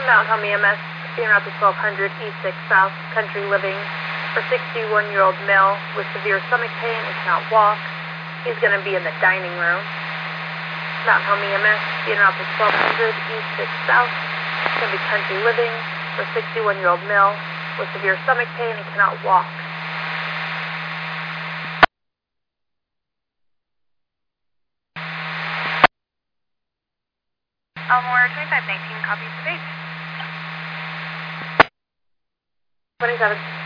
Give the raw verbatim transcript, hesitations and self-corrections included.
Mount Home E M S, being out to twelve hundred E six South, Country Living, for sixty-one-year-old male with severe stomach pain and cannot walk. He's going to be in the dining room. Mount Home E M S, being out to twelve hundred E six South, going to be Country Living, for sixty-one-year-old male with severe stomach pain and cannot walk. Elmore twenty-five nineteen, copies of eight. twenty-seven.